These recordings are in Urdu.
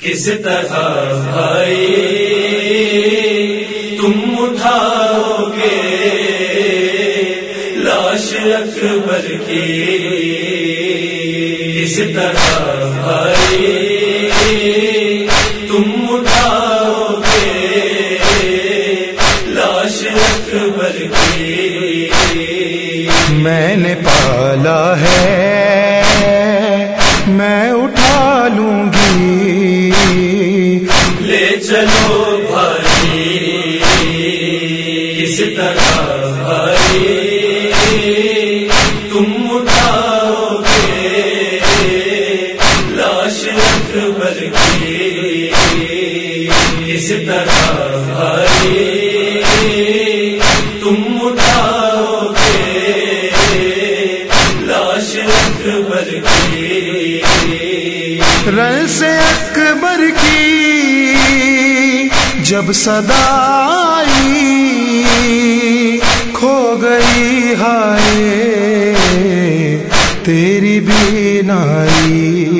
کس طرح بھائی تم اٹھاؤ گے لاش اکبر کی، کس طرح بھائی تم اٹھاؤ گے لاش اکبر کی. میں نے پالا ہے میں اٹھا لوں گی، لے چلو بھائی کس طرح بھائی تم اٹھاؤ گے لاش اکبر کی، کس طرح بھائی تم اٹھاؤ گے لاش اکبر کی. رن سے اکبر کی جب صدا آئی کھو گئی ہائے تیری بینائی،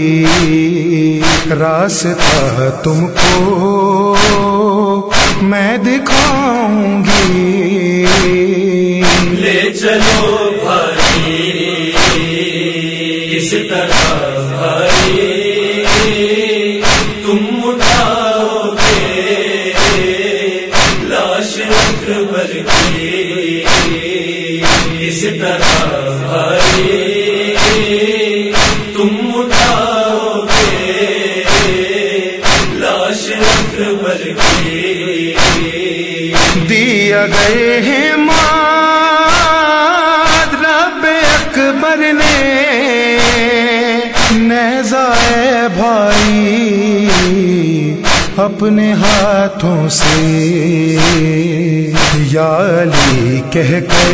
راستہ تم کو میں دکھاؤں گی، لے چلو بھائی کس طرح بھائی تم اٹھاؤ گے لاش اکبر کی، کس طرح بھائی تم اٹھاؤ گے لاش اکبر کی. دیا گئے ہیں ماد رب اکبر نے نیزائے بھائی اپنے ہاتھوں سے، یا علی کہہ کر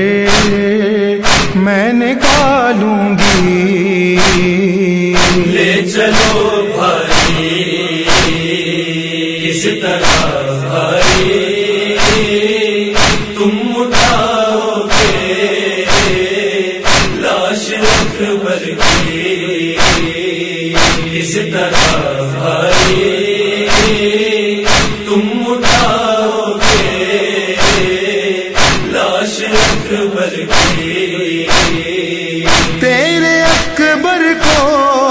میں نکالوں گی، لے چلو بھائی کس طرح بھائی تم اٹھاؤ گے لاش اکبر کی، کس طرح بھائی تم اٹھاؤ گے لاش اکبر کی. تیرے اکبر کو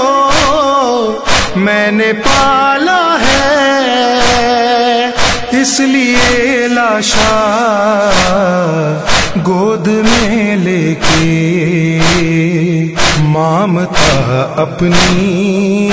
میں نے پالا ہے اس لیے لاشا گود میں لے کے مامتا اپنی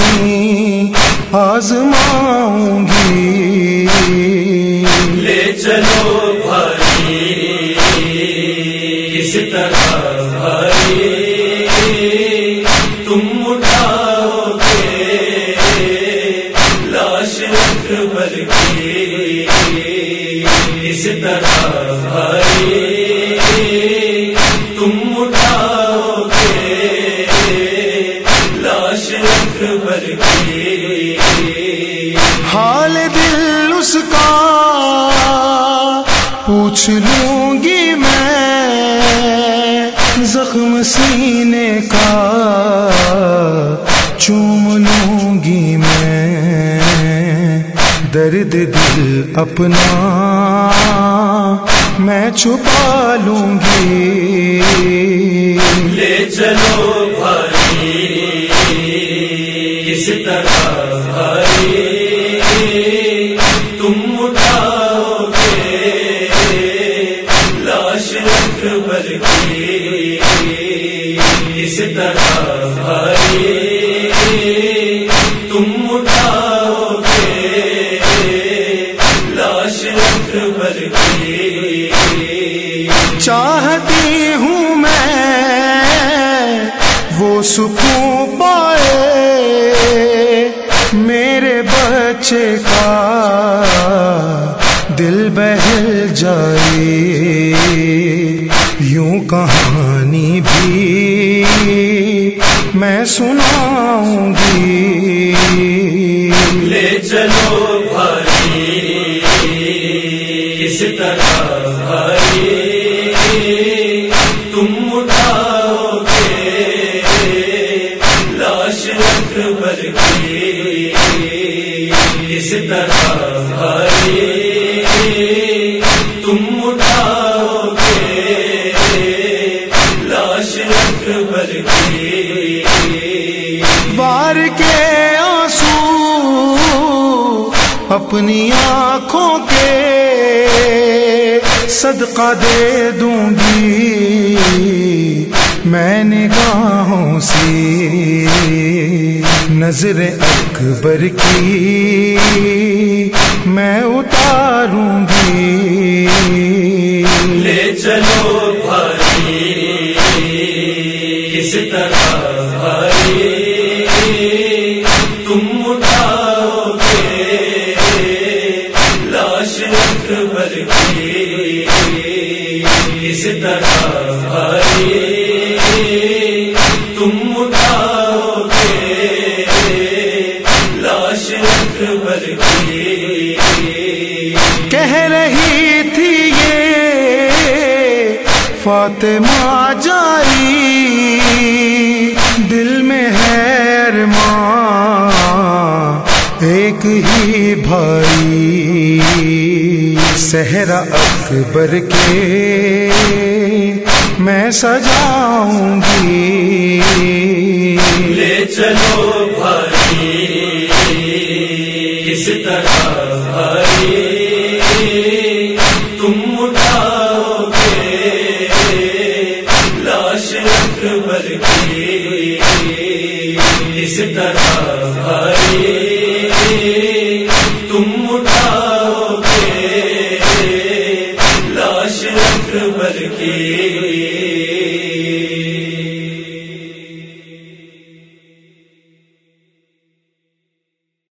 آزماؤں گی، لے چلو بھائی کس طرح بھائی تم اٹھاؤ گے لاش اکبر کی، کس طرح بھائی تم اٹھاؤ گے لاش اکبر کی. حال دل اس کا پوچھ لوں گی میں، زخم سینے کا چوم لوں گی میں، درد دل اپنا میں چھپا لوں گی، لے چلو بھائی کس طرح بھائی تم اٹھاؤ گے لاش اکبر کی، کس طرح بھائی تم اٹھاؤ گے لاش اکبر کی. چاہتی ہوں میں وہ سکون پائے میرے بچے کا دل بہل جائے، یوں کہانی بھی میں سناؤں گی، لے چلو بھائی کس طرح بھائی تم اٹھاؤ گے لاش اکبر کی، اس طرح بھائی تم اٹھاؤ گے لاش اکبر کی، بار کے آنسو اپنی آنکھوں کے صدقہ دے دوں گی میں نگاہوں سے، نظر اکبر کی میں اتاروں گی، لے چلو بھائی اس طرح بھائی تم اٹھاؤ گے لاش اکبر کی، اس طرح بھائی تم اٹھاؤ گے لاش اکبر کی، کہہ رہی تھی یہ فاطمہ جاری دل میں ہے ارمان ایک ہی بھائی، صحرا اکبر کے میں سجاؤں گی، لے چلو بھائی اس طرح بھائی تم اٹھاؤ گے لاش اکبر کی، اس طرح بھائی تم اٹھاؤ گے لاش اکبر کی،